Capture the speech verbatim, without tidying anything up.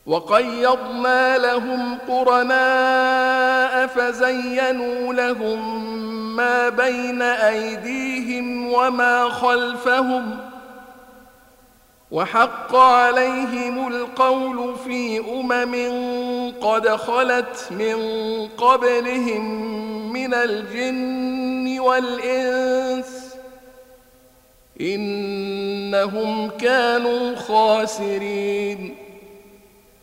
وقيضنا لهم قرناء فزينوا لهم ما بين أيديهم وما خلفهم وحق عليهم القول في أمم قد خلت من قبلهم من الجن والإنس إنهم كانوا خاسرين